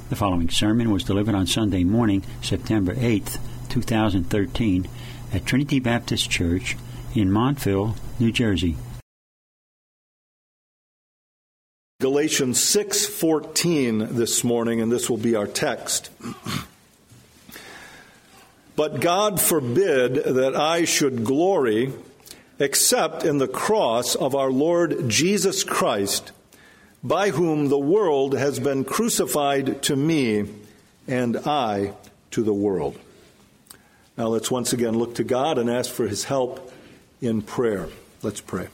The following sermon was delivered on Sunday morning, September 8th, 2013, at Trinity Baptist Church in Montville, New Jersey. Galatians 6:14 this morning, and this will be our text. But God forbid that I should glory except in the cross of our Lord Jesus Christ, by whom the world has been crucified to me, and I to the world. Now let's once again look to God and ask for His help in prayer. Let's pray.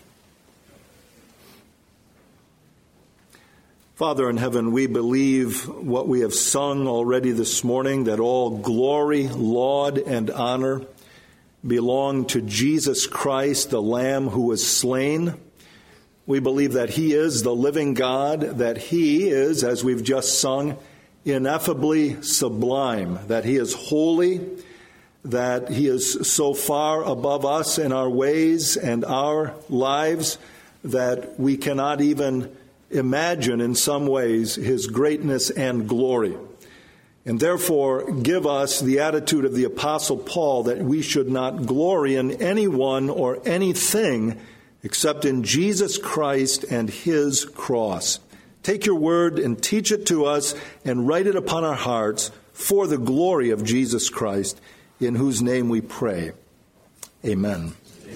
Father in heaven, we believe what we have sung already this morning, that all glory, laud, and honor belong to Jesus Christ, the Lamb who was slain. We believe that He is the living God, that He is, as we've just sung, ineffably sublime, that He is holy, that He is so far above us in our ways and our lives that we cannot even imagine in some ways His greatness and glory. And therefore, give us the attitude of the Apostle Paul that we should not glory in anyone or anything except in Jesus Christ and His cross. Take your word and teach it to us and write it upon our hearts for the glory of Jesus Christ, in whose name we pray. Amen.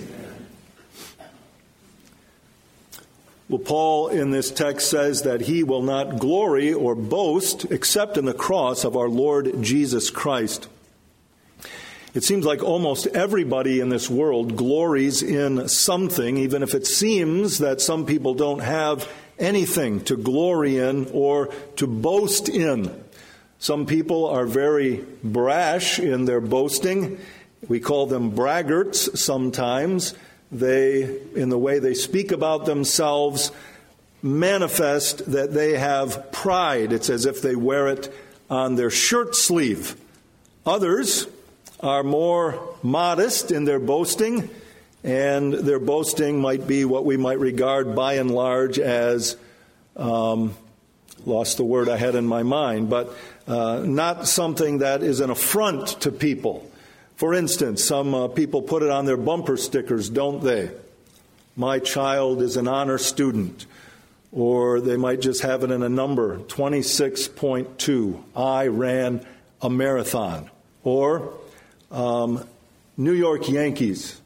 Well, Paul in this text says that he will not glory or boast except in the cross of our Lord Jesus Christ. It seems like almost everybody in this world glories in something, even if it seems that some people don't have anything to glory in or to boast in. Some people are very brash in their boasting. We call them braggarts sometimes. They, in the way they speak about themselves, manifest that they have pride. It's as if they wear it on their shirt sleeve. Others are more modest in their boasting, and their boasting might be what we might regard by and large as, lost the word I had in my mind, but not something that is an affront to people. For instance, some people put it on their bumper stickers, don't they? My child is an honor student. Or they might just have it in a number, 26.2. I ran a marathon. Or New York Yankees,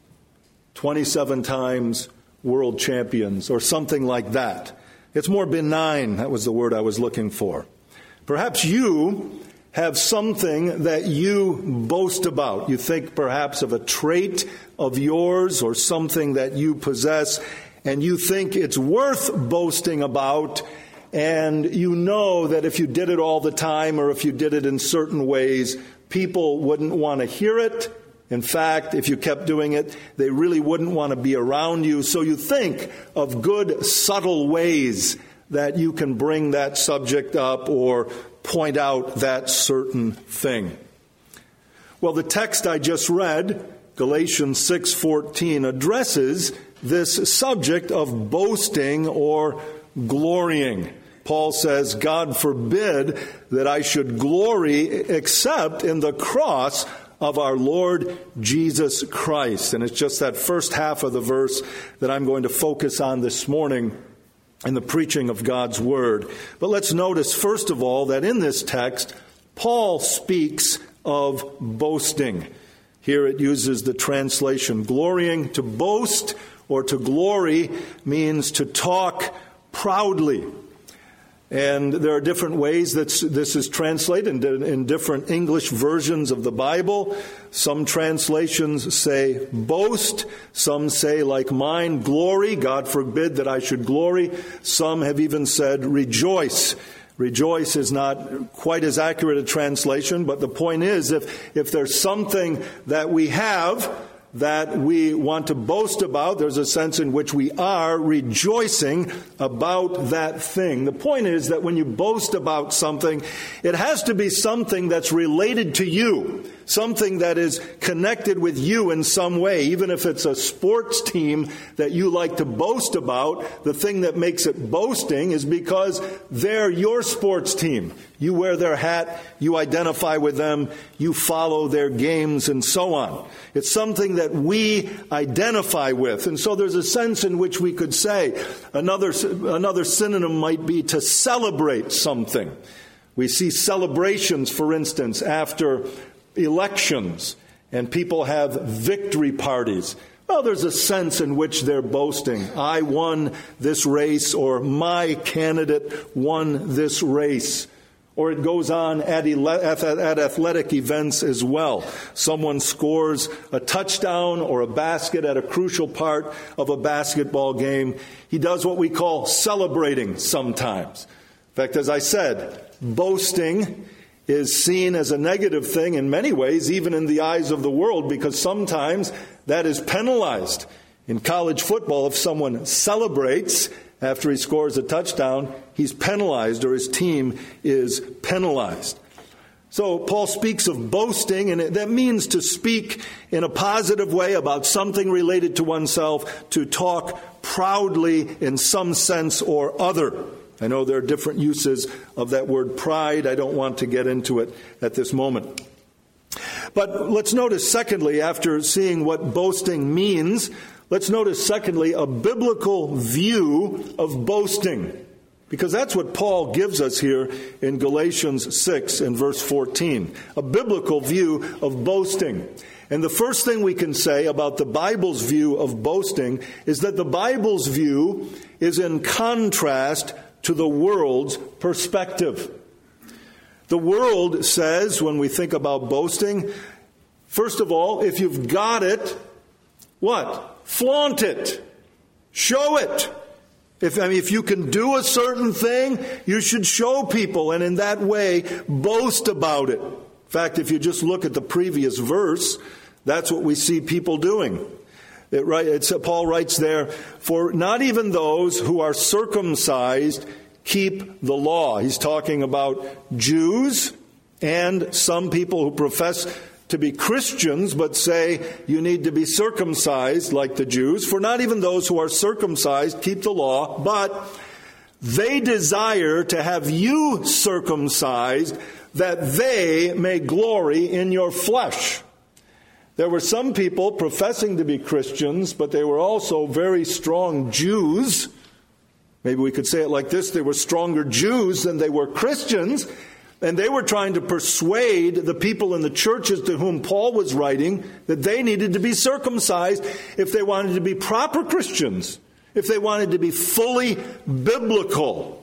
27 times world champions, or something like that. It's more benign. That was the word I was looking for. Perhaps you have something that you boast about. You think perhaps of a trait of yours or something that you possess, and you think it's worth boasting about, and you know that if you did it all the time or if you did it in certain ways, people wouldn't want to hear it. In fact, if you kept doing it, they really wouldn't want to be around you. So you think of good, subtle ways that you can bring that subject up or point out that certain thing. Well, the text I just read, Galatians 6:14, addresses this subject of boasting or glorying. Paul says, God forbid that I should glory except in the cross of our Lord Jesus Christ. And it's just that first half of the verse that I'm going to focus on this morning in the preaching of God's Word. But let's notice, first of all, that in this text, Paul speaks of boasting. Here it uses the translation glorying. To boast or to glory means to talk proudly. And there are different ways that this is translated in different English versions of the Bible. Some translations say boast. Some say, like mine, glory. God forbid that I should glory. Some have even said rejoice. Rejoice is not quite as accurate a translation, but the point is, if there's something that we have that we want to boast about, there's a sense in which we are rejoicing about that thing. The point is that when you boast about something, it has to be something that's related to you, something that is connected with you in some way, even if it's a sports team that you like to boast about. The thing that makes it boasting is because they're your sports team. You wear their hat, you identify with them, you follow their games, and so on. It's something that we identify with. And so there's a sense in which we could say another synonym might be to celebrate something. We see celebrations, for instance, after elections, and people have victory parties. Well, there's a sense in which they're boasting. I won this race, or my candidate won this race. Or it goes on at athletic events as well. Someone scores a touchdown or a basket at a crucial part of a basketball game. He does what we call celebrating sometimes. In fact, as I said, boasting is seen as a negative thing in many ways, even in the eyes of the world, because sometimes that is penalized. In college football, if someone celebrates after he scores a touchdown, he's penalized, or his team is penalized. So Paul speaks of boasting, and that means to speak in a positive way about something related to oneself, to talk proudly in some sense or other. I know there are different uses of that word pride. I don't want to get into it at this moment. But let's notice, secondly, after seeing what boasting means, let's notice, secondly, a biblical view of boasting. Because that's what Paul gives us here in Galatians 6 and verse 14. A biblical view of boasting. And the first thing we can say about the Bible's view of boasting is that the Bible's view is in contrast to the world's perspective. The world says, when we think about boasting, first of all, if you've got what? Flaunt it. Show it. If you can do a certain thing, you should show people, and in that way, boast about it. In fact, if you just look at the previous verse, that's what we see people doing. Paul writes there, for not even those who are circumcised keep the law. He's talking about Jews and some people who profess to be Christians but say you need to be circumcised like the Jews. For not even those who are circumcised keep the law, but they desire to have you circumcised that they may glory in your flesh. There were some people professing to be Christians, but they were also very strong Jews. Maybe we could say it like this: they were stronger Jews than they were Christians, and they were trying to persuade the people in the churches to whom Paul was writing that they needed to be circumcised if they wanted to be proper Christians, if they wanted to be fully biblical.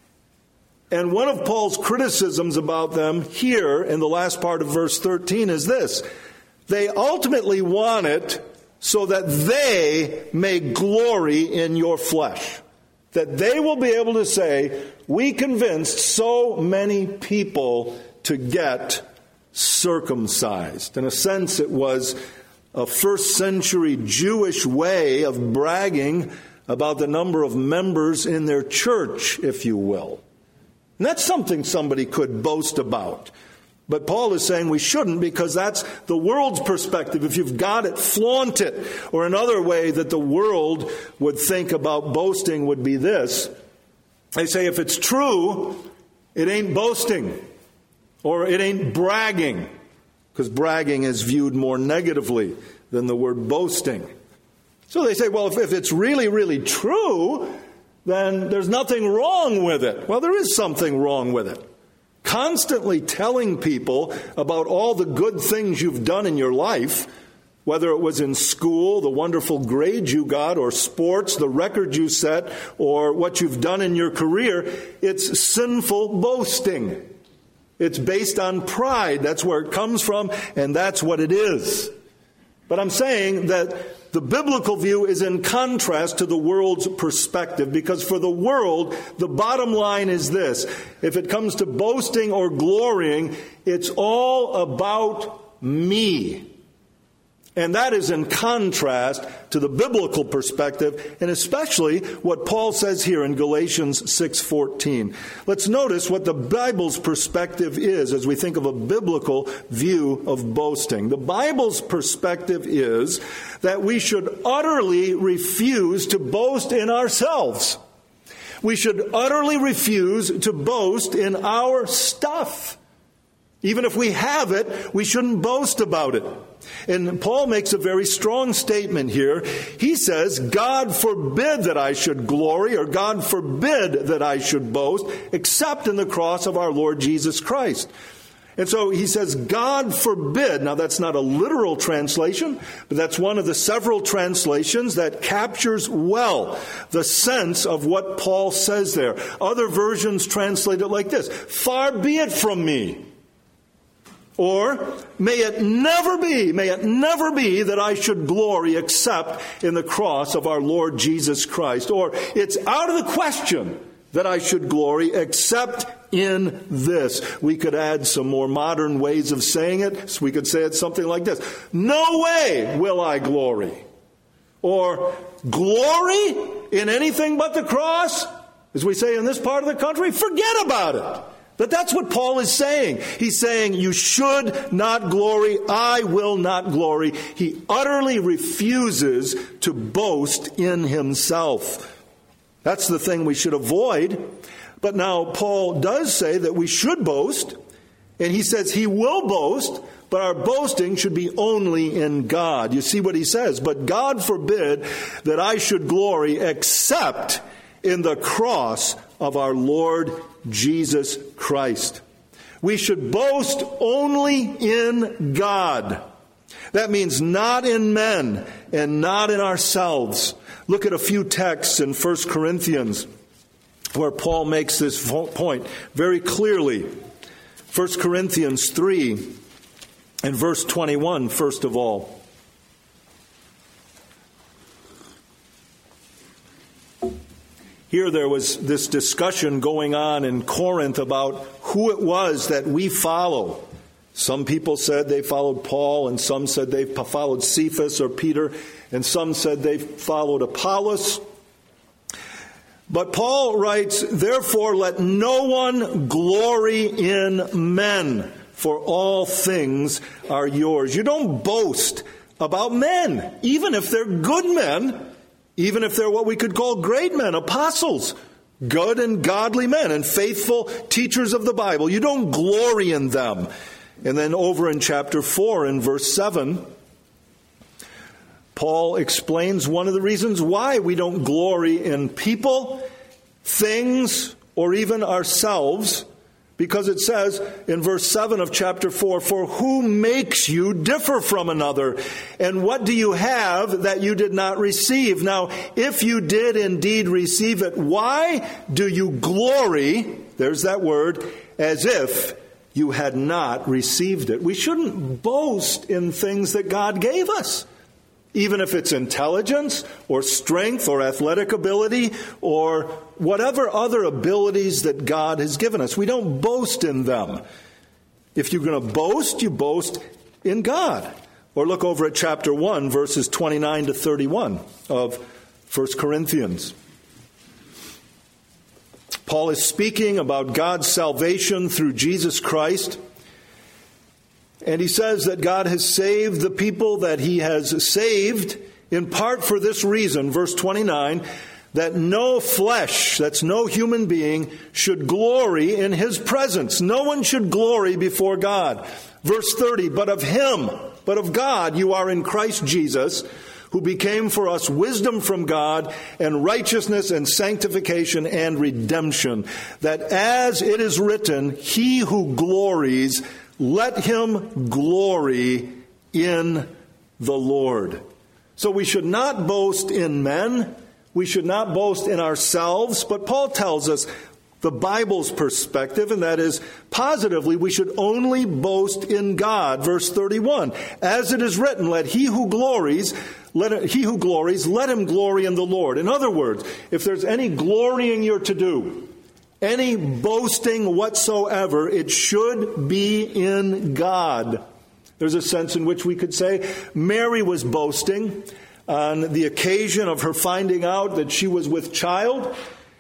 And one of Paul's criticisms about them here in the last part of verse 13 is this: they ultimately want it so that they may glory in your flesh. That they will be able to say, we convinced so many people to get circumcised. In a sense, it was a first century Jewish way of bragging about the number of members in their church, if you will. And that's something somebody could boast about. But Paul is saying we shouldn't, because that's the world's perspective. If you've got it, flaunt it. Or another way that the world would think about boasting would be this. They say if it's true, it ain't boasting. Or it ain't bragging. Because bragging is viewed more negatively than the word boasting. So they say, well, if it's really, really true, then there's nothing wrong with it. Well, there is something wrong with it. Constantly telling people about all the good things you've done in your life, whether it was in school, the wonderful grades you got, or sports, the record you set, or what you've done in your career, it's sinful boasting. It's based on pride. That's where it comes from, and that's what it is. But I'm saying that the biblical view is in contrast to the world's perspective, because for the world, the bottom line is this: if it comes to boasting or glorying, it's all about me. And that is in contrast to the biblical perspective, and especially what Paul says here in Galatians 6:14. Let's notice what the Bible's perspective is as we think of a biblical view of boasting. The Bible's perspective is that we should utterly refuse to boast in ourselves. We should utterly refuse to boast in our stuff. Even if we have it, we shouldn't boast about it. And Paul makes a very strong statement here. He says, God forbid that I should glory, or God forbid that I should boast, except in the cross of our Lord Jesus Christ. And so he says, God forbid. Now that's not a literal translation, but that's one of the several translations that captures well the sense of what Paul says there. Other versions translate it like this: far be it from me. Or, may it never be that I should glory except in the cross of our Lord Jesus Christ. Or, it's out of the question that I should glory except in this. We could add some more modern ways of saying it. So we could say it something like this: no way will I glory. Or, glory in anything but the cross? As we say in this part of the country, forget about it. But that's what Paul is saying. He's saying, you should not glory. I will not glory. He utterly refuses to boast in himself. That's the thing we should avoid. But now Paul does say that we should boast. And he says he will boast, but our boasting should be only in God. You see what he says? But God forbid that I should glory except in the cross of our Lord Jesus Christ. We should boast only in God. That means not in men and not in ourselves. Look at a few texts in 1 Corinthians where Paul makes this point very clearly. 1 Corinthians 3 and verse 21, first of all. Here there was this discussion going on in Corinth about who it was that we follow. Some people said they followed Paul, and some said they followed Cephas or Peter, and some said they followed Apollos. But Paul writes, therefore let no one glory in men, for all things are yours. You don't boast about men, even if they're good men. Even if they're what we could call great men, apostles, good and godly men, and faithful teachers of the Bible. You don't glory in them. And then over in chapter 4 in verse 7, Paul explains one of the reasons why we don't glory in people, things, or even ourselves. Because it says in verse 7 of chapter 4, for who makes you differ from another? And what do you have that you did not receive? Now, if you did indeed receive it, why do you glory, there's that word, as if you had not received it? We shouldn't boast in things that God gave us. Even if it's intelligence or strength or athletic ability or whatever other abilities that God has given us. We don't boast in them. If you're going to boast, you boast in God. Or look over at chapter 1, verses 29 to 31 of 1 Corinthians. Paul is speaking about God's salvation through Jesus Christ. And he says that God has saved the people that he has saved in part for this reason, verse 29, that no flesh, that's no human being, should glory in his presence. No one should glory before God. Verse 30, but of God, you are in Christ Jesus, who became for us wisdom from God and righteousness and sanctification and redemption, that as it is written, he who glories, let him glory in the Lord. So we should not boast in men. We should not boast in ourselves. But Paul tells us the Bible's perspective, and that is positively we should only boast in God. Verse 31, as it is written, let him glory in the Lord. In other words, if there's any glorying you're to do, any boasting whatsoever, it should be in God. There's a sense in which we could say Mary was boasting on the occasion of her finding out that she was with child.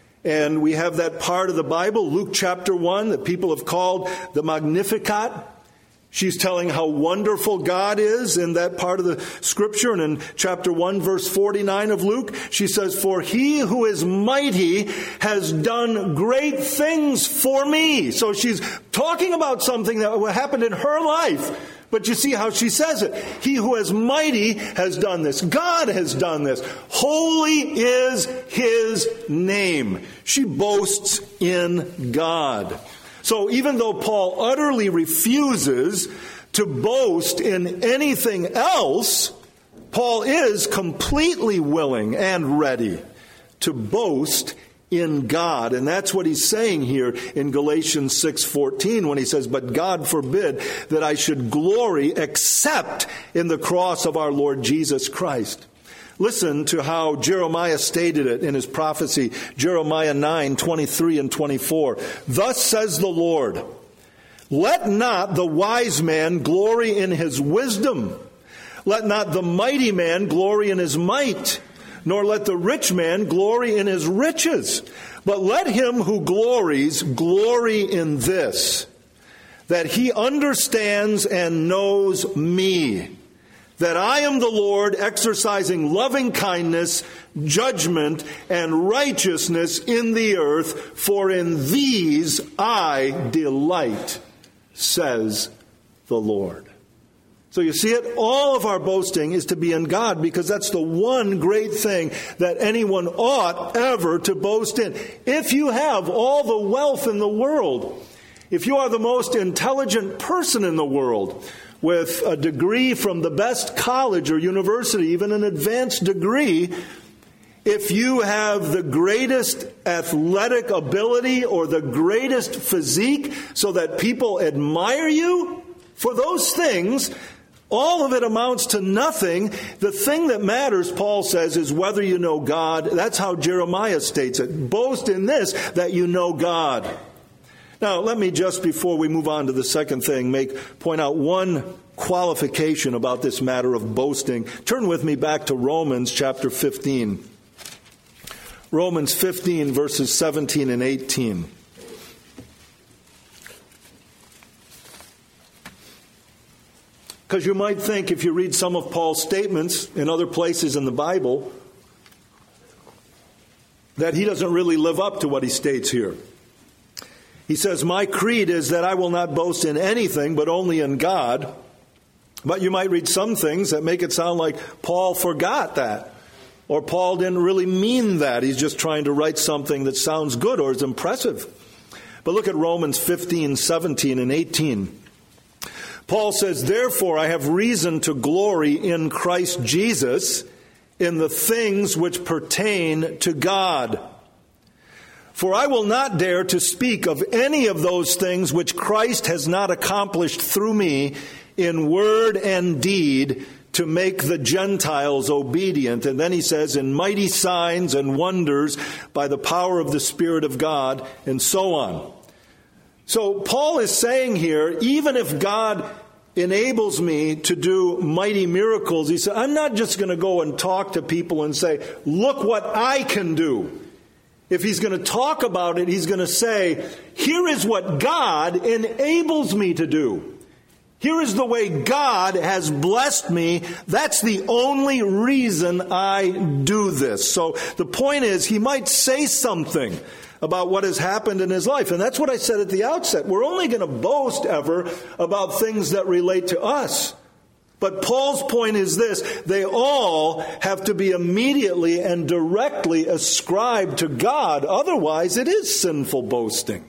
And we have that part of the Bible, Luke chapter 1, that people have called the Magnificat. She's telling how wonderful God is in that part of the Scripture. And in chapter 1, verse 49 of Luke, she says, "For he who is mighty has done great things for me." So she's talking about something that happened in her life. But you see how she says it. He who is mighty has done this. God has done this. Holy is his name. She boasts in God. So even though Paul utterly refuses to boast in anything else, Paul is completely willing and ready to boast in God. And that's what he's saying here in Galatians 6:14 when he says, "But God forbid that I should glory except in the cross of our Lord Jesus Christ." Listen to how Jeremiah stated it in his prophecy, Jeremiah 9:23 and 24. "Thus says the Lord, let not the wise man glory in his wisdom. Let not the mighty man glory in his might, nor let the rich man glory in his riches. But let him who glories glory in this, that he understands and knows me, that I am the Lord, exercising loving kindness, judgment, and righteousness in the earth, for in these I delight, says the Lord." So you see it, all of our boasting is to be in God, because that's the one great thing that anyone ought ever to boast in. If you have all the wealth in the world, if you are the most intelligent person in the world, with a degree from the best college or university, even an advanced degree, if you have the greatest athletic ability or the greatest physique so that people admire you for those things, all of it amounts to nothing. The thing that matters, Paul says, is whether you know God. That's how Jeremiah states it. Boast in this, that you know God. Now, let me just, before we move on to the second thing, point out one qualification about this matter of boasting. Turn with me back to Romans chapter 15. Romans 15, verses 17 and 18. Because you might think, if you read some of Paul's statements in other places in the Bible, that he doesn't really live up to what he states here. He says, "My creed is that I will not boast in anything but only in God." But you might read some things that make it sound like Paul forgot that, or Paul didn't really mean that. He's just trying to write something that sounds good or is impressive. But look at Romans 15, 17, and 18. Paul says, "Therefore I have reason to glory in Christ Jesus in the things which pertain to God. For I will not dare to speak of any of those things which Christ has not accomplished through me in word and deed to make the Gentiles obedient." And then he says, "in mighty signs and wonders by the power of the Spirit of God," and so on. So Paul is saying here, even if God enables me to do mighty miracles, he said, I'm not just going to go and talk to people and say, look what I can do. If he's going to talk about it, he's going to say, here is what God enables me to do. Here is the way God has blessed me. That's the only reason I do this. So the point is, he might say something about what has happened in his life. And that's what I said at the outset. We're only going to boast ever about things that relate to us. But Paul's point is this: they all have to be immediately and directly ascribed to God. Otherwise, it is sinful boasting.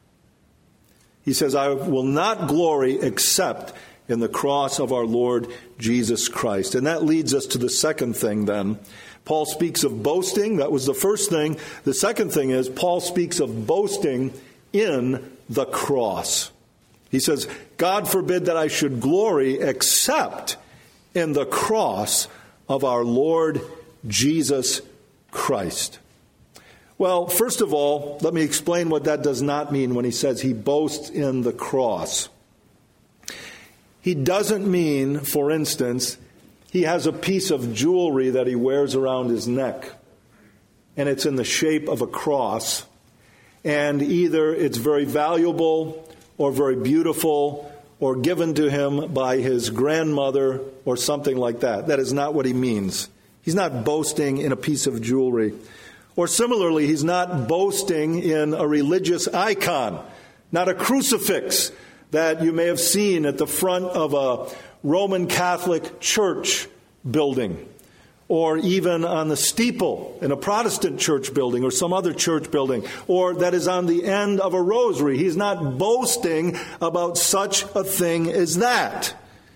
He says, I will not glory except in the cross of our Lord Jesus Christ. And that leads us to the second thing then. Paul speaks of boasting. That was the first thing. The second thing is Paul speaks of boasting in the cross. He says, God forbid that I should glory except in the cross of our Lord Jesus Christ. Well, first of all, let me explain what that does not mean when he says he boasts in the cross. he doesn't mean, for instance, he has a piece of jewelry that he wears around his neck, and it's in the shape of a cross, and either it's very valuable or very beautiful or given to him by his grandmother or something like that. That is not what he means. He's not boasting in a piece of jewelry. Or similarly, he's not boasting in a religious icon, not a crucifix that you may have seen at the front of a Roman Catholic church building, or even on the steeple in a Protestant church building or some other church building, or that is on the end of a rosary. He's not boasting about such a thing as that.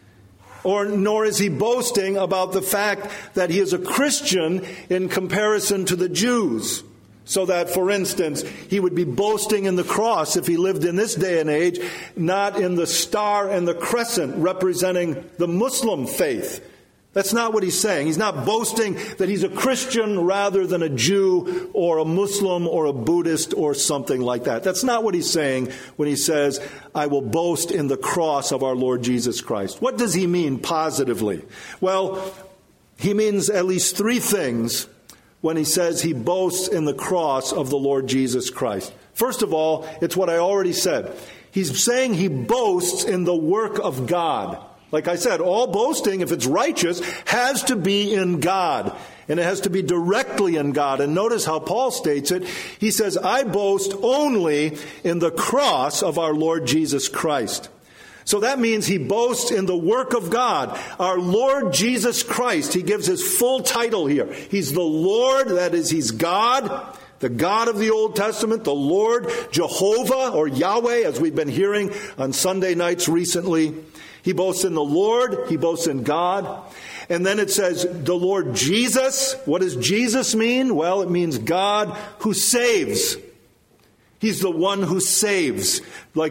Nor is he boasting about the fact that he is a Christian in comparison to the Jews. So that, for instance, he would be boasting in the cross if he lived in this day and age, not in the star and the crescent representing the Muslim faith. That's not what he's saying. He's not boasting that he's a Christian rather than a Jew or a Muslim or a Buddhist or something like that. That's not what he's saying when he says, I will boast in the cross of our Lord Jesus Christ. What does he mean positively? Well, he means at least three things when he says he boasts in the cross of the Lord Jesus Christ. First of all, it's what I already said. He's saying he boasts in the work of God. Like I said, all boasting, if it's righteous, has to be in God. And it has to be directly in God. And notice how Paul states it. He says, I boast only in the cross of our Lord Jesus Christ. So that means he boasts in the work of God. Our Lord Jesus Christ, he gives his full title here. He's the Lord, that is, he's God, the God of the Old Testament, the Lord Jehovah or Yahweh, as we've been hearing on Sunday nights recently. He boasts in the Lord. He boasts in God. And then it says the Lord Jesus. What does Jesus mean? Well, it means God who saves. He's the one who saves. Like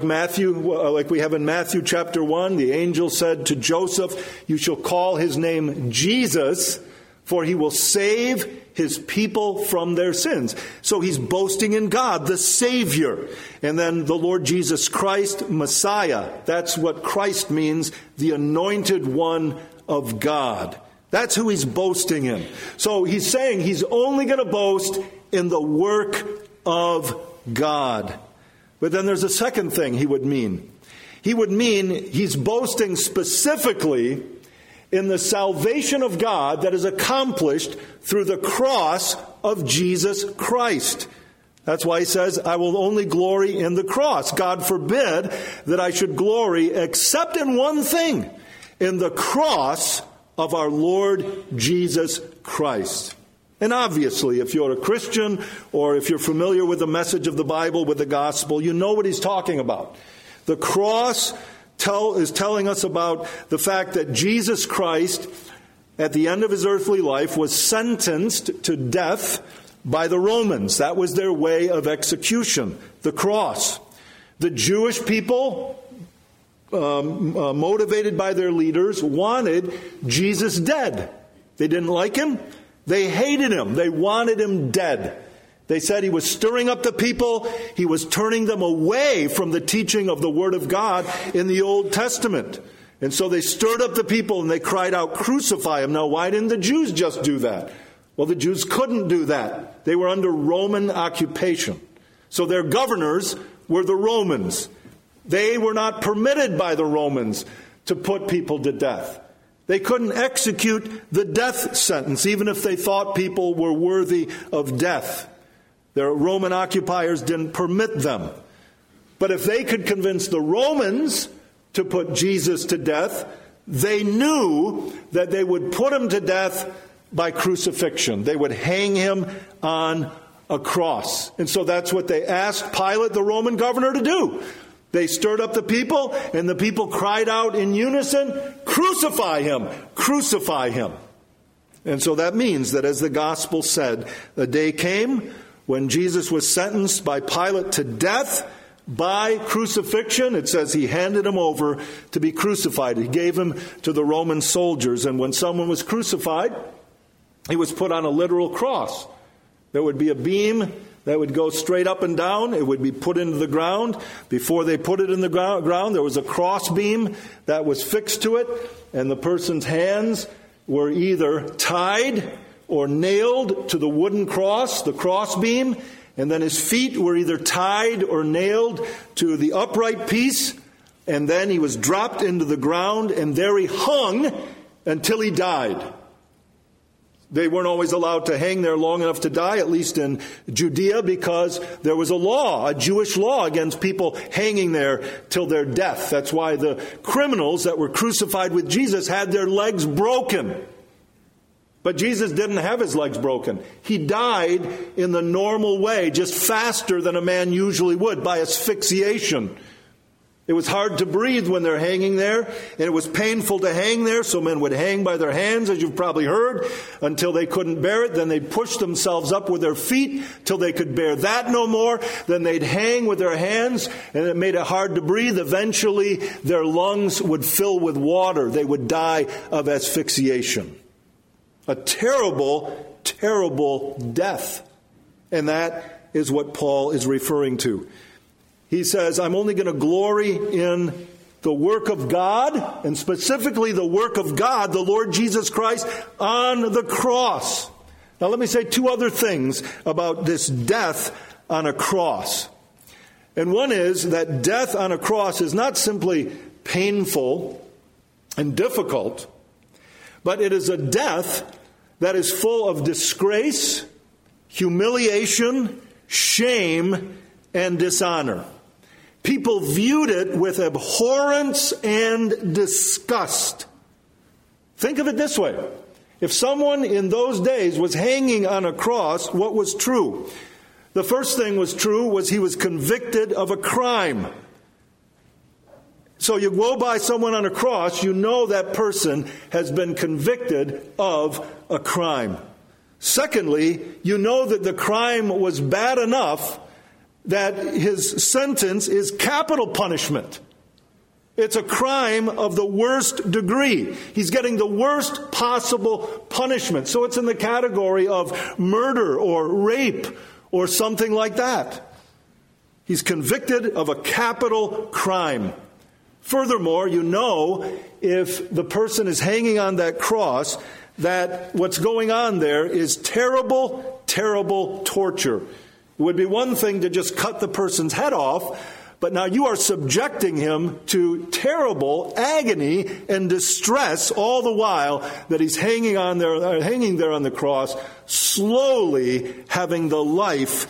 we have in Matthew chapter 1, the angel said to Joseph, you shall call his name Jesus, for he will save his people from their sins. So he's boasting in God, the Savior. And then the Lord Jesus Christ, Messiah. That's what Christ means, the anointed one of God. That's who he's boasting in. So he's saying he's only going to boast in the work of God. But then there's a second thing he would mean. He would mean he's boasting specifically in the salvation of God that is accomplished through the cross of Jesus Christ. That's why he says, I will only glory in the cross. God forbid that I should glory except in one thing, in the cross of our Lord Jesus Christ. And obviously, if you're a Christian or if you're familiar with the message of the Bible, with the gospel, you know what he's talking about. The cross is telling us about the fact that Jesus Christ, at the end of his earthly life, was sentenced to death by the Romans. That was their way of execution, the cross. The Jewish people, motivated by their leaders, wanted Jesus dead. They didn't like him. They hated him. They wanted him dead. They said he was stirring up the people. He was turning them away from the teaching of the Word of God in the Old Testament. And so they stirred up the people and they cried out, crucify him. Now, why didn't the Jews just do that? Well, the Jews couldn't do that. They were under Roman occupation. So their governors were the Romans. They were not permitted by the Romans to put people to death. They couldn't execute the death sentence, even if they thought people were worthy of death. Their Roman occupiers didn't permit them. But if they could convince the Romans to put Jesus to death, they knew that they would put him to death by crucifixion. They would hang him on a cross. And so that's what they asked Pilate, the Roman governor, to do. They stirred up the people, and the people cried out in unison, crucify him, crucify him. And so that means that, as the gospel said, the day came when Jesus was sentenced by Pilate to death by crucifixion. It says he handed him over to be crucified. He gave him to the Roman soldiers. And when someone was crucified, he was put on a literal cross. There would be a beam that would go straight up and down. It would be put into the ground. Before they put it in the ground, there was a cross beam that was fixed to it, and the person's hands were either tied or nailed to the wooden cross, the cross beam, and then his feet were either tied or nailed to the upright piece, and then he was dropped into the ground, and there he hung until he died. They weren't always allowed to hang there long enough to die, at least in Judea, because there was a law, a Jewish law against people hanging there till their death. That's why the criminals that were crucified with Jesus had their legs broken. But Jesus didn't have his legs broken. He died in the normal way, just faster than a man usually would, by asphyxiation. It was hard to breathe when they're hanging there, and it was painful to hang there, so men would hang by their hands, as you've probably heard, until they couldn't bear it. Then they'd push themselves up with their feet till they could bear that no more. Then they'd hang with their hands, and it made it hard to breathe. Eventually, their lungs would fill with water. They would die of asphyxiation. A terrible, terrible death. And that is what Paul is referring to. He says, I'm only going to glory in the work of God, and specifically the work of God, the Lord Jesus Christ, on the cross. Now let me say two other things about this death on a cross. And one is that death on a cross is not simply painful and difficult, but it is a death that is full of disgrace, humiliation, shame, and dishonor. People viewed it with abhorrence and disgust. Think of it this way. If someone in those days was hanging on a cross, what was true? The first thing was true was he was convicted of a crime. So you go by someone on a cross, you know that person has been convicted of a crime. Secondly, you know that the crime was bad enough that his sentence is capital punishment. It's a crime of the worst degree. He's getting the worst possible punishment. So it's in the category of murder or rape or something like that. He's convicted of a capital crime. Furthermore, you know, if the person is hanging on that cross, that what's going on there is terrible, terrible torture. It would be one thing to just cut the person's head off, but now you are subjecting him to terrible agony and distress all the while that he's hanging there on the cross, slowly having the life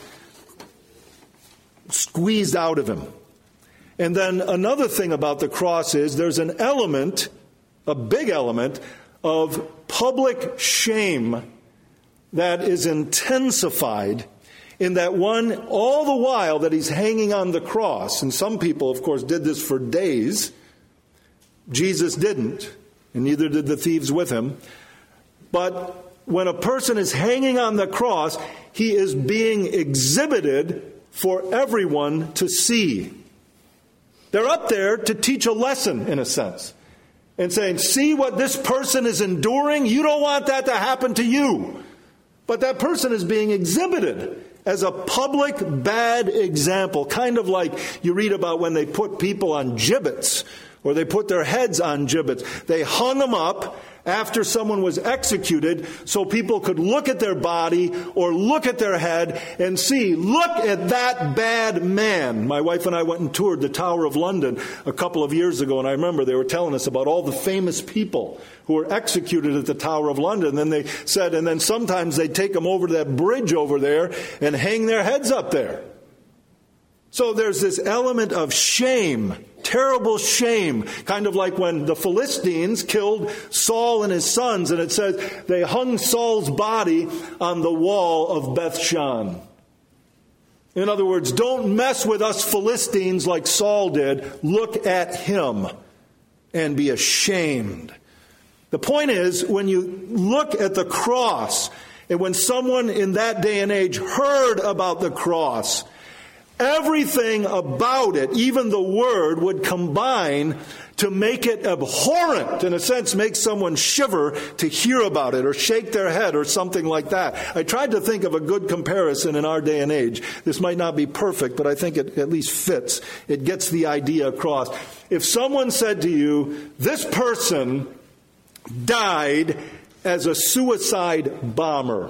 squeezed out of him. And then another thing about the cross is there's an element, a big element, of public shame that is intensified in that one, all the while that he's hanging on the cross, and some people, of course, did this for days. Jesus didn't, and neither did the thieves with him. But when a person is hanging on the cross, he is being exhibited for everyone to see. They're up there to teach a lesson, in a sense, and saying, see what this person is enduring? You don't want that to happen to you. But that person is being exhibited as a public bad example, kind of like you read about when they put people on gibbets, or they put their heads on gibbets. They hung them up after someone was executed so people could look at their body or look at their head and see, look at that bad man. My wife and I went and toured the Tower of London a couple of years ago, and I remember they were telling us about all the famous people who were executed at the Tower of London. And then they said, and then sometimes they'd take them over to that bridge over there and hang their heads up there. So there's this element of shame, terrible shame, kind of like when the Philistines killed Saul and his sons, and it says they hung Saul's body on the wall of Beth-shan. In other words, don't mess with us Philistines like Saul did. Look at him and be ashamed. The point is, when you look at the cross, and when someone in that day and age heard about the cross, Everything about it, even the word, would combine to make it abhorrent, in a sense, make someone shiver to hear about it or shake their head or something like that. I tried to think of a good comparison in our day and age. This might not be perfect, but I think it at least fits. It gets the idea across. If someone said to you, this person died as a suicide bomber,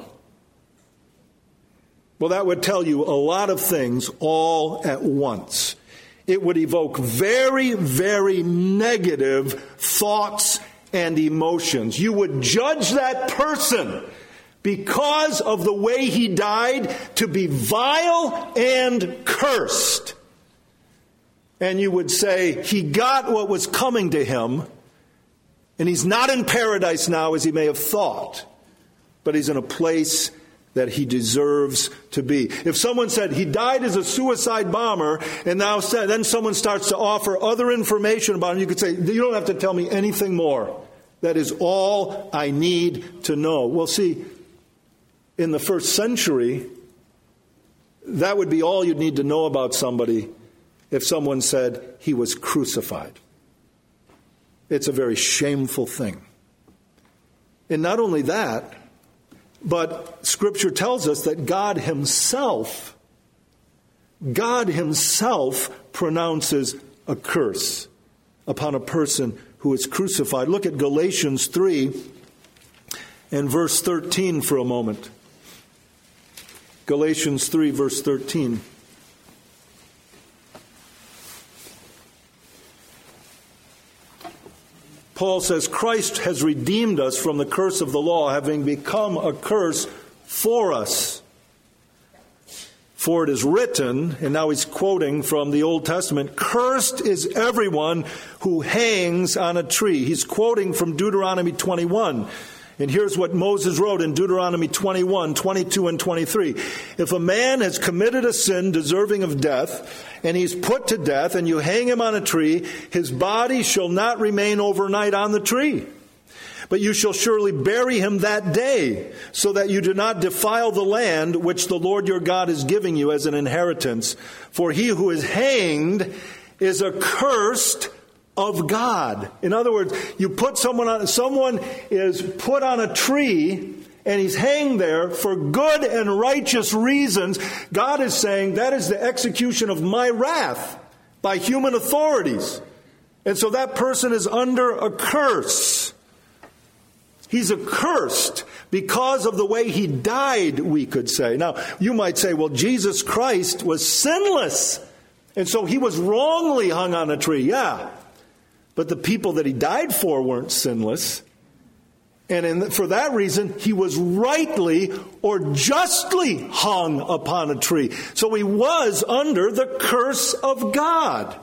well, that would tell you a lot of things all at once. It would evoke very, very negative thoughts and emotions. You would judge that person because of the way he died to be vile and cursed. And you would say he got what was coming to him, and he's not in paradise now as he may have thought, but he's in a place that he deserves to be. If someone said he died as a suicide bomber, and then someone starts to offer other information about him, you could say, you don't have to tell me anything more. That is all I need to know. Well, see, in the first century, that would be all you'd need to know about somebody if someone said he was crucified. It's a very shameful thing. And not only that, but Scripture tells us that God Himself pronounces a curse upon a person who is crucified. Look at Galatians 3 and verse 13 for a moment. Galatians 3, verse 13. Paul says, Christ has redeemed us from the curse of the law, having become a curse for us. For it is written, and now he's quoting from the Old Testament, cursed is everyone who hangs on a tree. He's quoting from Deuteronomy 21. And here's what Moses wrote in Deuteronomy 21, 22, and 23. If a man has committed a sin deserving of death, and he's put to death, and you hang him on a tree, his body shall not remain overnight on the tree. But you shall surely bury him that day, so that you do not defile the land which the Lord your God is giving you as an inheritance. For he who is hanged is accursed of God. In other words, someone is put on a tree and he's hanged there for good and righteous reasons. God is saying that is the execution of my wrath by human authorities. And so that person is under a curse. He's accursed because of the way he died, we could say. Now, you might say, well, Jesus Christ was sinless, and so he was wrongly hung on a tree. Yeah. But the people that he died for weren't sinless. And for that reason, he was rightly or justly hung upon a tree. So he was under the curse of God.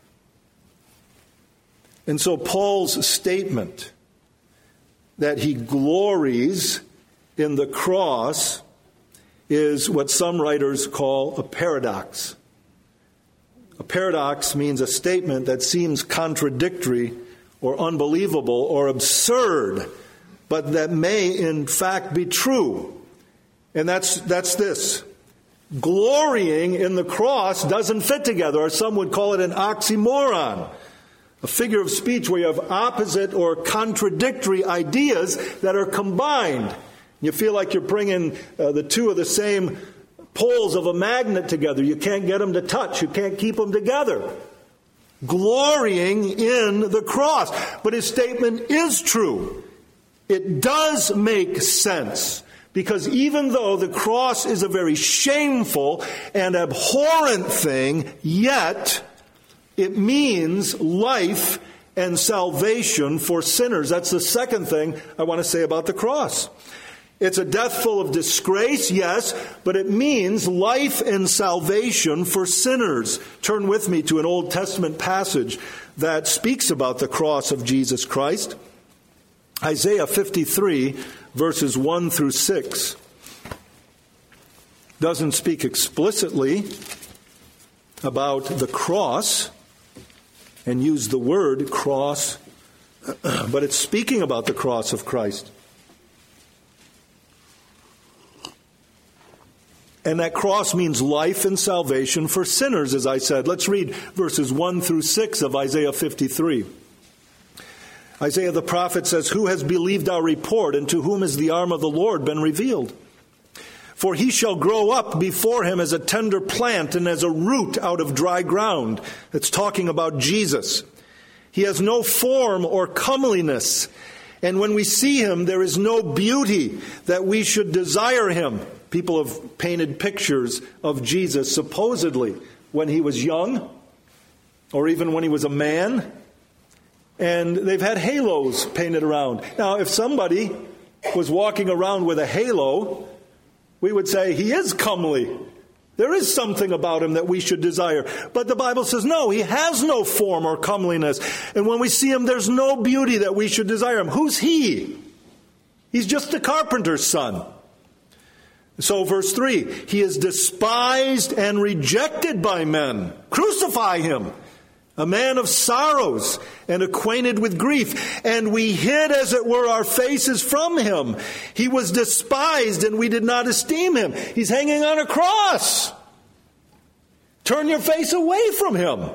And so Paul's statement that he glories in the cross is what some writers call a paradox. A paradox means a statement that seems contradictory or unbelievable or absurd, but that may in fact be true. And that's this. Glorying in the cross doesn't fit together, or some would call it an oxymoron. A figure of speech where you have opposite or contradictory ideas that are combined. You feel like you're bringing the two of the same poles of a magnet together. You can't get them to touch. You can't keep them together. Glorying in the cross. But his statement is true. It does make sense. Because even though the cross is a very shameful and abhorrent thing, yet it means life and salvation for sinners. That's the second thing I want to say about the cross. It's a death full of disgrace, yes, but it means life and salvation for sinners. Turn with me to an Old Testament passage that speaks about the cross of Jesus Christ. Isaiah 53, verses 1 through 6. Doesn't speak explicitly about the cross and use the word cross, but it's speaking about the cross of Christ. And that cross means life and salvation for sinners, as I said. Let's read verses 1 through 6 of Isaiah 53. Isaiah the prophet says, "Who has believed our report, and to whom has the arm of the Lord been revealed? For he shall grow up before him as a tender plant and as a root out of dry ground." It's talking about Jesus. "He has no form or comeliness, and when we see him, there is no beauty that we should desire him." People have painted pictures of Jesus supposedly when he was young or even when he was a man. And they've had halos painted around. Now, if somebody was walking around with a halo, we would say he is comely. There is something about him that we should desire. But the Bible says, no, he has no form or comeliness. And when we see him, there's no beauty that we should desire him. Who's he? He's just the carpenter's son. So verse 3, "He is despised and rejected by men. Crucify him. A man of sorrows and acquainted with grief. And we hid, as it were, our faces from him. He was despised, and we did not esteem him." He's hanging on a cross. Turn your face away from him.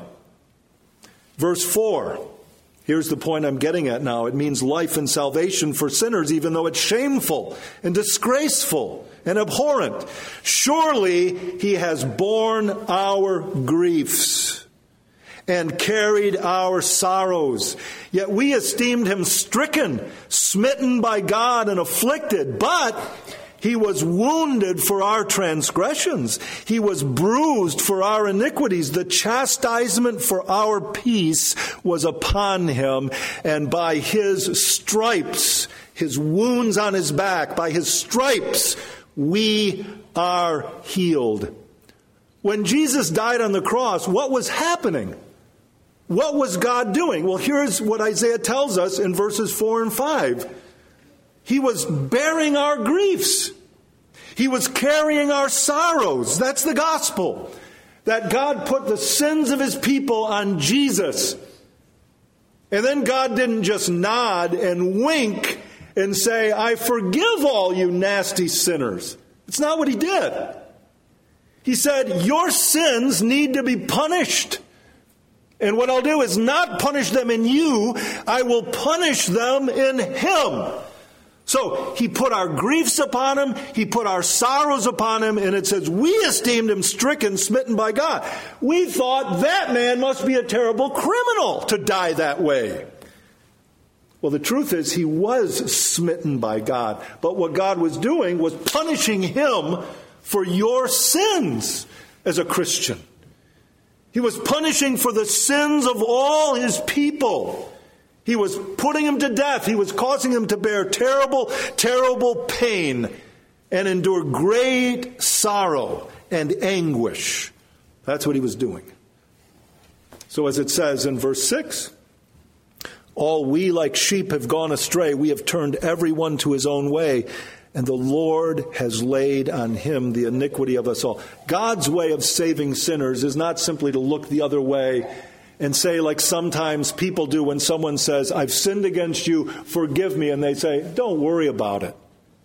Verse 4. Here's the point I'm getting at now. It means life and salvation for sinners, even though it's shameful and disgraceful and abhorrent. "Surely he has borne our griefs and carried our sorrows. Yet we esteemed him stricken, smitten by God, and afflicted. But he was wounded for our transgressions. He was bruised for our iniquities. The chastisement for our peace was upon him, and by his stripes," his wounds on his back, "by his stripes we are healed." When Jesus died on the cross, what was happening? What was God doing? Well, here's what Isaiah tells us in verses 4 and 5. He was bearing our griefs. He was carrying our sorrows. That's the gospel. That God put the sins of his people on Jesus. And then God didn't just nod and wink and say, "I forgive all you nasty sinners." It's not what he did. He said, "Your sins need to be punished. And what I'll do is not punish them in you. I will punish them in him." So he put our griefs upon him. He put our sorrows upon him. And it says, we esteemed him stricken, smitten by God. We thought that man must be a terrible criminal to die that way. Well, the truth is he was smitten by God. But what God was doing was punishing him for your sins as a Christian. He was punishing for the sins of all his people. He was putting him to death. He was causing him to bear terrible, terrible pain and endure great sorrow and anguish. That's what he was doing. So as it says in verse 6, "All we like sheep have gone astray. We have turned everyone to his own way. And the Lord has laid on him the iniquity of us all." God's way of saving sinners is not simply to look the other way and say, like sometimes people do when someone says, "I've sinned against you, forgive me." And they say, "Don't worry about it.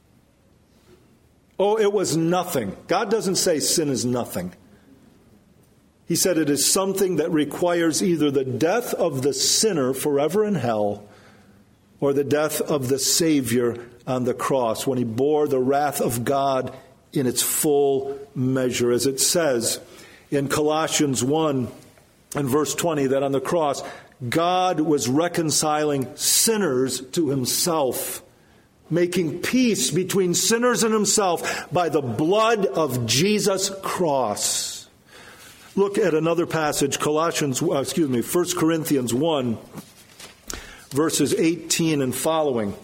Oh, it was nothing." God doesn't say sin is nothing. He said it is something that requires either the death of the sinner forever in hell or the death of the Savior on the cross when he bore the wrath of God in its full measure. As it says in Colossians 1 and verse 20, that on the cross, God was reconciling sinners to himself, making peace between sinners and himself by the blood of Jesus' cross. Look at another passage, 1 Corinthians 1, verses 18 and following.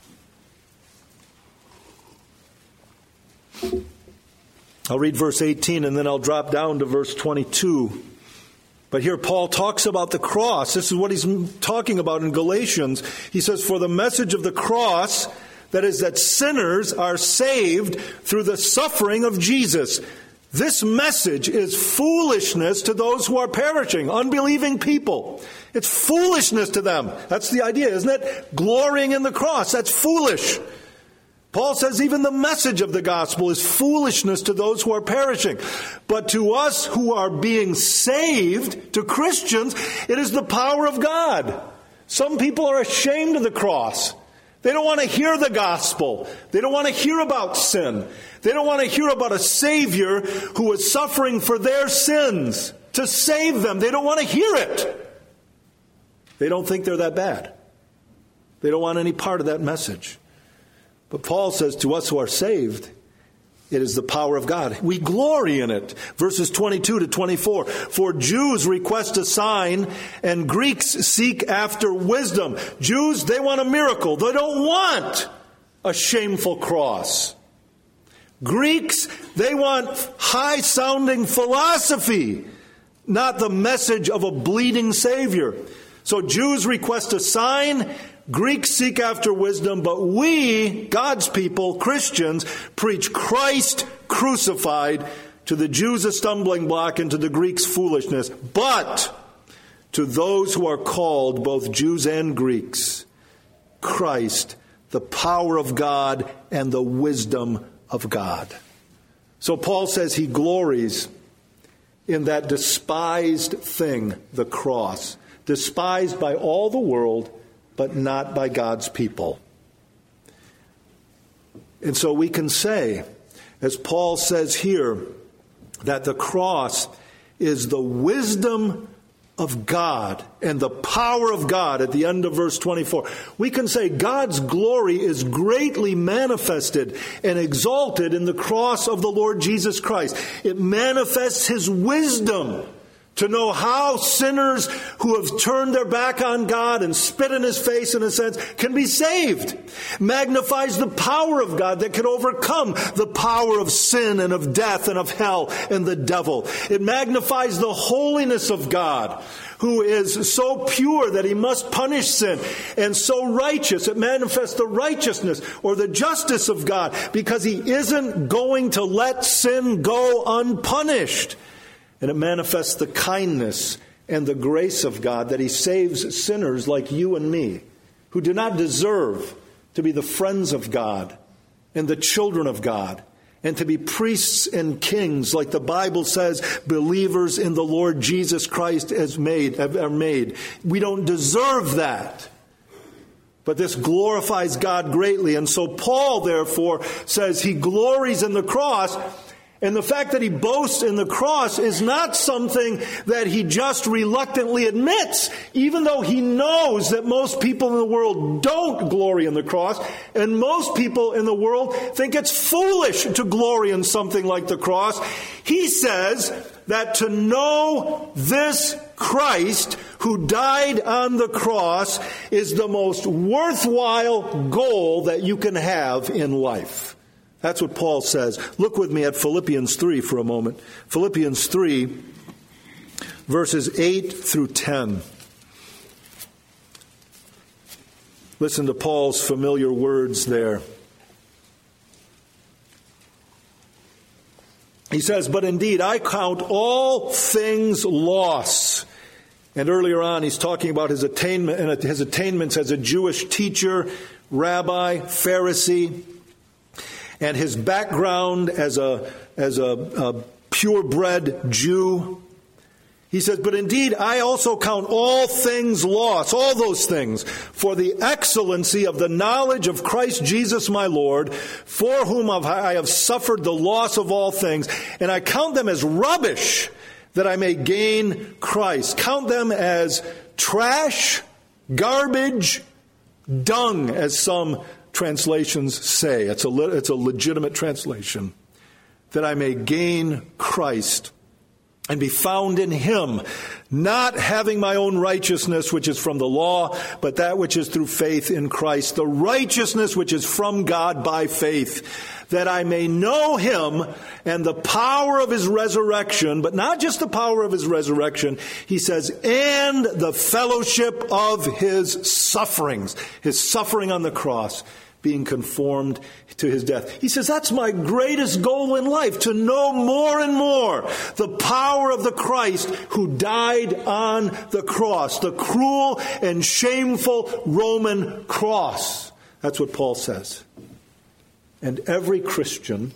I'll read verse 18 and then I'll drop down to verse 22. But here Paul talks about the cross. This is what he's talking about in Galatians. He says, "For the message of the cross, that is, that sinners are saved through the suffering of Jesus. This message is foolishness to those who are perishing, unbelieving people." It's foolishness to them. That's the idea, isn't it? Glorying in the cross. That's foolish. Paul says even the message of the gospel is foolishness to those who are perishing. But to us who are being saved, to Christians, it is the power of God. Some people are ashamed of the cross. They don't want to hear the gospel. They don't want to hear about sin. They don't want to hear about a Savior who is suffering for their sins to save them. They don't want to hear it. They don't think they're that bad. They don't want any part of that message. But Paul says to us who are saved, it is the power of God. We glory in it. Verses 22 to 24. For Jews request a sign and Greeks seek after wisdom. Jews, they want a miracle. They don't want a shameful cross. Greeks, they want high-sounding philosophy, not the message of a bleeding Savior. So Jews request a sign, Greeks seek after wisdom, but we, God's people, Christians, preach Christ crucified, to the Jews a stumbling block and to the Greeks foolishness. But to those who are called, both Jews and Greeks, Christ, the power of God and the wisdom of God. So Paul says he glories in that despised thing, the cross, despised by all the world, but not by God's people. And so we can say, as Paul says here, that the cross is the wisdom of God and the power of God at the end of verse 24. We can say God's glory is greatly manifested and exalted in the cross of the Lord Jesus Christ. It manifests His wisdom to know how sinners who have turned their back on God and spit in His face, in a sense, can be saved. Magnifies the power of God that can overcome the power of sin and of death and of hell and the devil. It magnifies the holiness of God, who is so pure that He must punish sin, and so righteous. It manifests the righteousness or the justice of God, because He isn't going to let sin go unpunished. And it manifests the kindness and the grace of God, that He saves sinners like you and me, who do not deserve to be the friends of God and the children of God, and to be priests and kings, like the Bible says believers in the Lord Jesus Christ are made. We don't deserve that. But this glorifies God greatly. And so Paul, therefore, says he glories in the cross. And the fact that he boasts in the cross is not something that he just reluctantly admits, even though he knows that most people in the world don't glory in the cross, and most people in the world think it's foolish to glory in something like the cross. He says that to know this Christ who died on the cross is the most worthwhile goal that you can have in life. That's what Paul says. Look with me at Philippians 3 for a moment. Philippians 3, verses 8 through 10. Listen to Paul's familiar words there. He says, "But indeed, I count all things loss." And earlier on, he's talking about his attainments as a Jewish teacher, rabbi, Pharisee, and his background as a purebred Jew. He says, "But indeed, I also count all things lost," all those things, "for the excellency of the knowledge of Christ Jesus my Lord, for whom I have suffered the loss of all things, and I count them as rubbish, that I may gain Christ." Count them as trash, garbage, dung, as some translations say. It's a legitimate translation. "That I may gain Christ and be found in Him, not having my own righteousness, which is from the law, but that which is through faith in Christ, the righteousness which is from God by faith, that I may know Him and the power of His resurrection," but not just the power of His resurrection, he says, "and the fellowship of His sufferings," His suffering on the cross, being conformed to His death. He says, that's my greatest goal in life, to know more and more the power of the Christ who died on the cross, the cruel and shameful Roman cross. That's what Paul says. And every Christian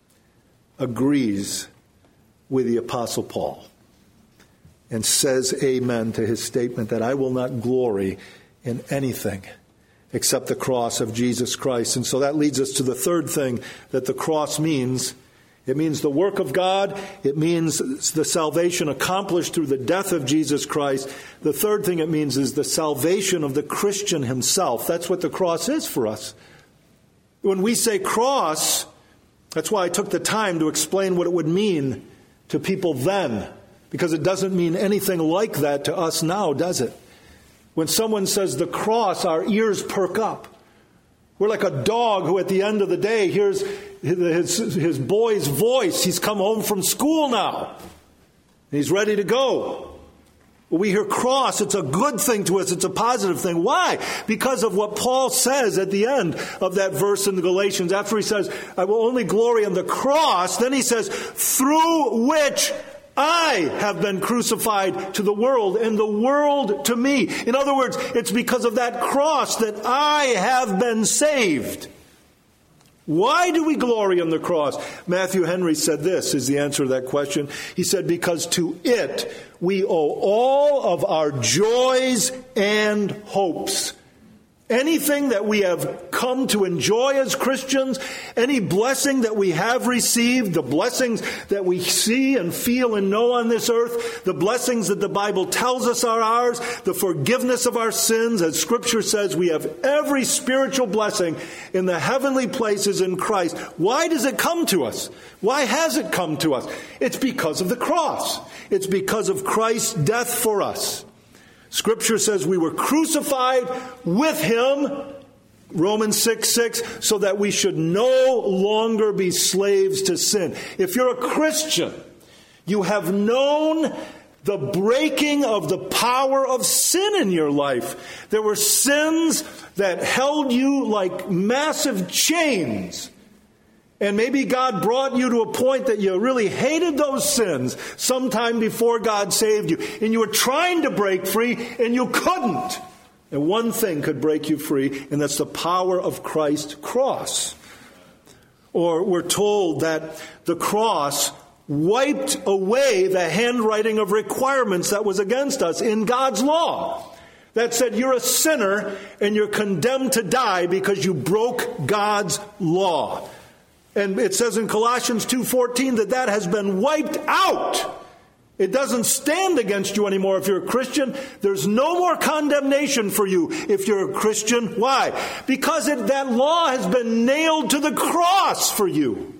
agrees with the Apostle Paul and says amen to his statement that I will not glory in anything except the cross of Jesus Christ. And so that leads us to the third thing that the cross means. It means the work of God. It means the salvation accomplished through the death of Jesus Christ. The third thing it means is the salvation of the Christian himself. That's what the cross is for us. When we say cross, that's why I took the time to explain what it would mean to people then, because it doesn't mean anything like that to us now, does it? When someone says the cross, our ears perk up. We're like a dog who at the end of the day hears his boy's voice. He's come home from school now. He's ready to go. When we hear cross, it's a good thing to us. It's a positive thing. Why? Because of what Paul says at the end of that verse in the Galatians. After he says, I will only glory in the cross, then he says, through which I have been crucified to the world, and the world to me. In other words, it's because of that cross that I have been saved. Why do we glory in the cross? Matthew Henry said this is the answer to that question. He said, because to it we owe all of our joys and hopes. Anything that we have come to enjoy as Christians, any blessing that we have received, the blessings that we see and feel and know on this earth, the blessings that the Bible tells us are ours, the forgiveness of our sins, as Scripture says, we have every spiritual blessing in the heavenly places in Christ. Why does it come to us? Why has it come to us? It's because of the cross. It's because of Christ's death for us. Scripture says we were crucified with him, Romans 6:6, so that we should no longer be slaves to sin. If you're a Christian, you have known the breaking of the power of sin in your life. There were sins that held you like massive chains. And maybe God brought you to a point that you really hated those sins sometime before God saved you. And you were trying to break free, and you couldn't. And one thing could break you free, and that's the power of Christ's cross. Or we're told that the cross wiped away the handwriting of requirements that was against us in God's law. That said, you're a sinner, and you're condemned to die because you broke God's law. And it says in Colossians 2:14 that has been wiped out. It doesn't stand against you anymore if you're a Christian. There's no more condemnation for you if you're a Christian. Why? Because that law has been nailed to the cross for you.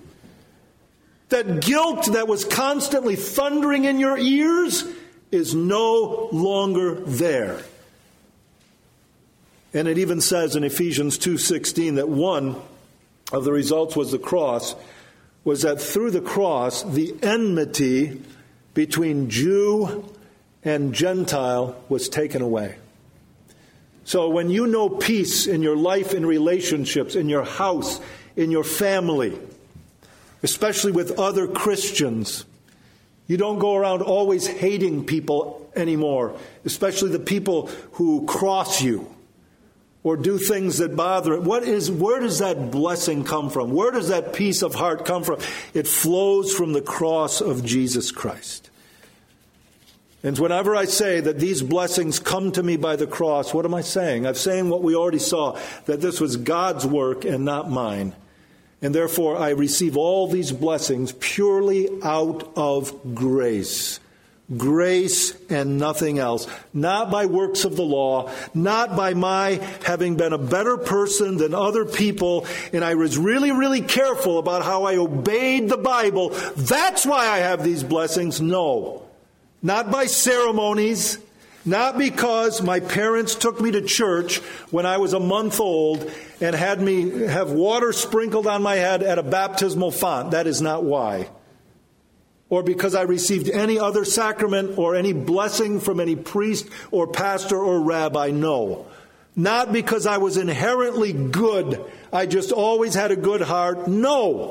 That guilt that was constantly thundering in your ears is no longer there. And it even says in Ephesians 2:16 that one of the results was that through the cross, the enmity between Jew and Gentile was taken away. So when you know peace in your life, in relationships, in your house, in your family, especially with other Christians, you don't go around always hating people anymore, especially the people who cross you or do things that bother it. Where does that blessing come from? Where does that peace of heart come from? It flows from the cross of Jesus Christ. And whenever I say that these blessings come to me by the cross, what am I saying? I'm saying what we already saw, that this was God's work and not mine. And therefore I receive all these blessings purely out of grace. Grace and nothing else. Not by works of the law, not by my having been a better person than other people, and I was really, really careful about how I obeyed the Bible. That's why I have these blessings. No. Not by ceremonies, not because my parents took me to church when I was a month old and had me have water sprinkled on my head at a baptismal font. That is not why. Or because I received any other sacrament or any blessing from any priest or pastor or rabbi. No. Not because I was inherently good. I just always had a good heart. No.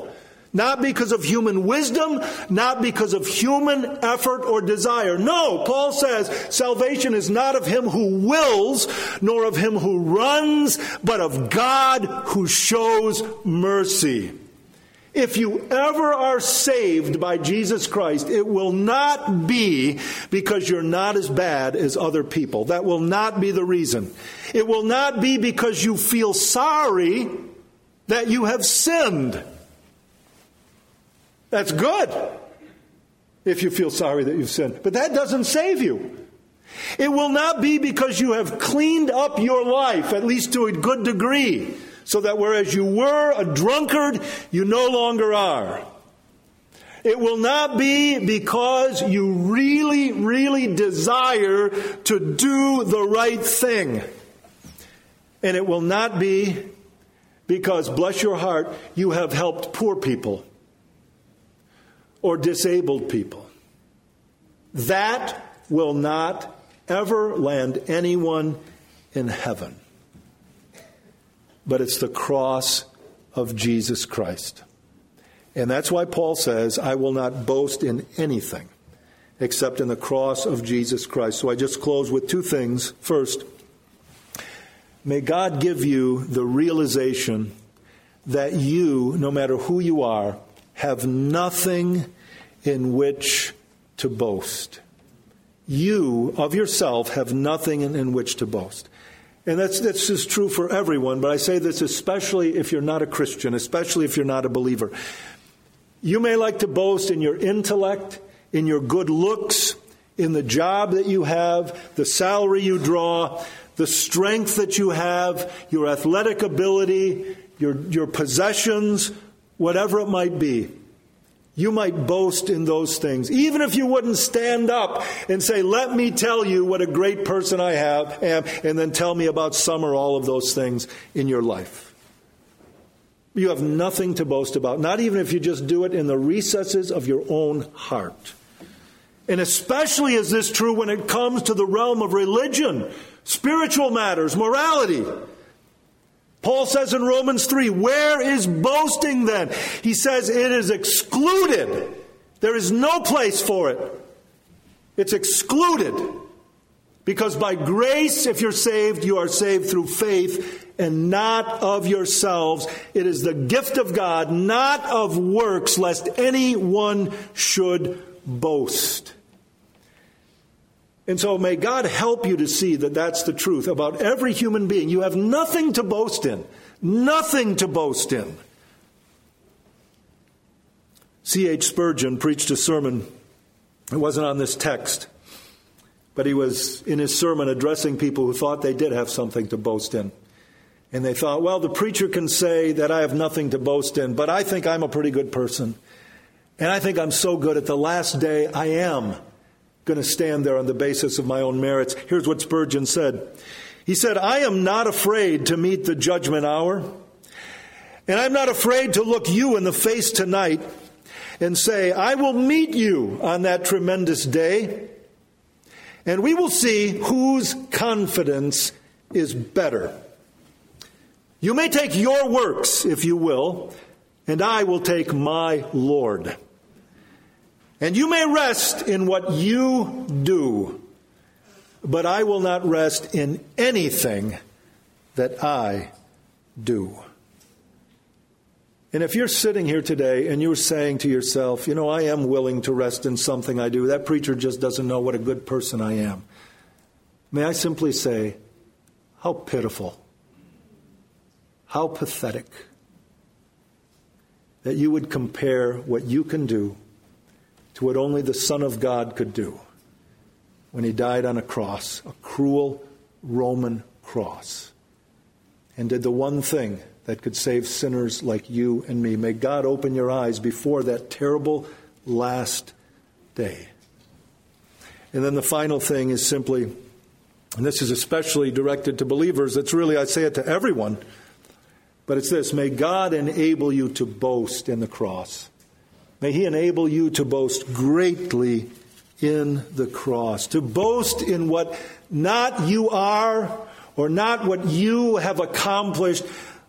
Not because of human wisdom, not because of human effort or desire. No, Paul says salvation is not of him who wills, nor of him who runs, but of God who shows mercy. If you ever are saved by Jesus Christ, it will not be because you're not as bad as other people. That will not be the reason. It will not be because you feel sorry that you have sinned. That's good if you feel sorry that you've sinned. But that doesn't save you. It will not be because you have cleaned up your life, at least to a good degree, so that whereas you were a drunkard, you no longer are. It will not be because you really, really desire to do the right thing. And it will not be because, bless your heart, you have helped poor people or disabled people. That will not ever land anyone in heaven. But it's the cross of Jesus Christ. And that's why Paul says, I will not boast in anything except in the cross of Jesus Christ. So I just close with two things. First, may God give you the realization that you, no matter who you are, have nothing in which to boast. You, of yourself, have nothing in which to boast. And that's just true for everyone, but I say this especially if you're not a Christian, especially if you're not a believer. You may like to boast in your intellect, in your good looks, in the job that you have, the salary you draw, the strength that you have, your athletic ability, your possessions, whatever it might be. You might boast in those things, even if you wouldn't stand up and say, let me tell you what a great person I am, and then tell me about some or all of those things in your life. You have nothing to boast about, not even if you just do it in the recesses of your own heart. And especially is this true when it comes to the realm of religion, spiritual matters, morality. Paul says in Romans 3, where is boasting then? He says it is excluded. There is no place for it. It's excluded. Because by grace, if you're saved, you are saved through faith and not of yourselves. It is the gift of God, not of works, lest anyone should boast. And so may God help you to see that that's the truth about every human being. You have nothing to boast in. Nothing to boast in. C.H. Spurgeon preached a sermon. It wasn't on this text, but he was in his sermon addressing people who thought they did have something to boast in. And they thought, well, the preacher can say that I have nothing to boast in, but I think I'm a pretty good person. And I think I'm so good at the last day I am going to stand there on the basis of my own merits. Here's what Spurgeon said. He said, I am not afraid to meet the judgment hour, and I'm not afraid to look you in the face tonight and say, I will meet you on that tremendous day, and we will see whose confidence is better. You may take your works, if you will, and I will take my Lord. And you may rest in what you do, but I will not rest in anything that I do. And if you're sitting here today and you're saying to yourself, you know, I am willing to rest in something I do. That preacher just doesn't know what a good person I am. May I simply say, how pitiful, how pathetic that you would compare what you can do to what only the Son of God could do when he died on a cross, a cruel Roman cross, and did the one thing that could save sinners like you and me. May God open your eyes before that terrible last day. And then the final thing is simply, and this is especially directed to believers, it's really, I say it to everyone, but it's this: may God enable you to boast in the cross. May he enable you to boast greatly in the cross, to boast in what not you are or not what you have accomplished,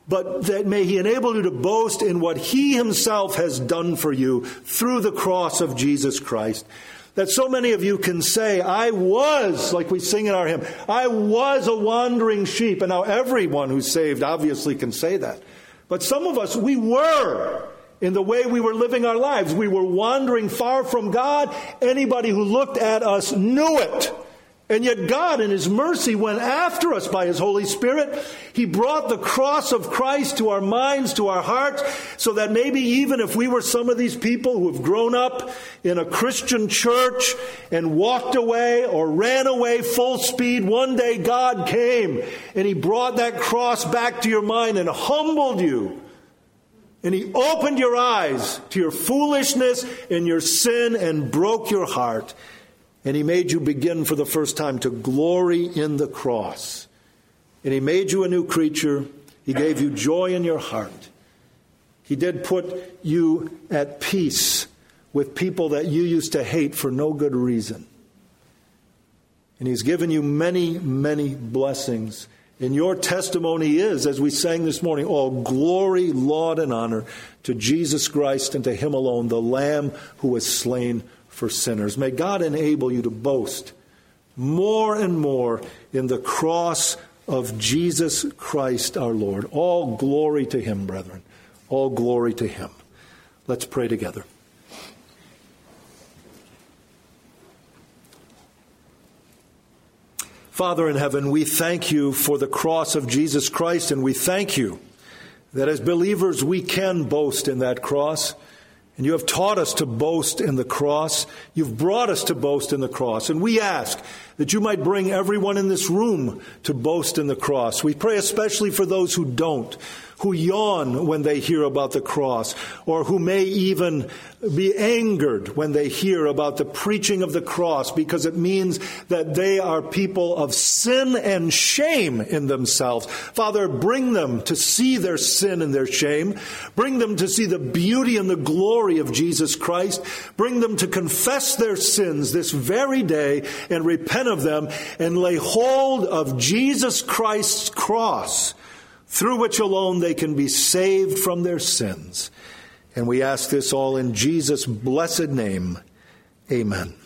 but that may he enable you to boast in what he himself has done for you through the cross of Jesus Christ. That so many of you can say, I was, like we sing in our hymn, I was a wandering sheep. And now everyone who's saved obviously can say that. But some of us, we were in the way we were living our lives. We were wandering far from God. Anybody who looked at us knew it. And yet God, in his mercy, went after us by his Holy Spirit. He brought the cross of Christ to our minds, to our hearts, so that maybe even if we were some of these people who have grown up in a Christian church and walked away or ran away full speed, one day God came and he brought that cross back to your mind and humbled you. And he opened your eyes to your foolishness and your sin and broke your heart. And he made you begin for the first time to glory in the cross. And he made you a new creature. He gave you joy in your heart. He did put you at peace with people that you used to hate for no good reason. And he's given you many, many blessings. And your testimony is, as we sang this morning, all glory, laud, and honor to Jesus Christ and to him alone, the Lamb who was slain for sinners. May God enable you to boast more and more in the cross of Jesus Christ our Lord. All glory to him, brethren. All glory to him. Let's pray together. Father in heaven, we thank you for the cross of Jesus Christ, and we thank you that as believers we can boast in that cross. And you have taught us to boast in the cross. You've brought us to boast in the cross. And we ask that you might bring everyone in this room to boast in the cross. We pray especially for those who don't, who yawn when they hear about the cross, or who may even be angered when they hear about the preaching of the cross, because it means that they are people of sin and shame in themselves. Father, bring them to see their sin and their shame. Bring them to see the beauty and the glory of Jesus Christ. Bring them to confess their sins this very day and repent of them and lay hold of Jesus Christ's cross, through which alone they can be saved from their sins. And we ask this all in Jesus' blessed name. Amen.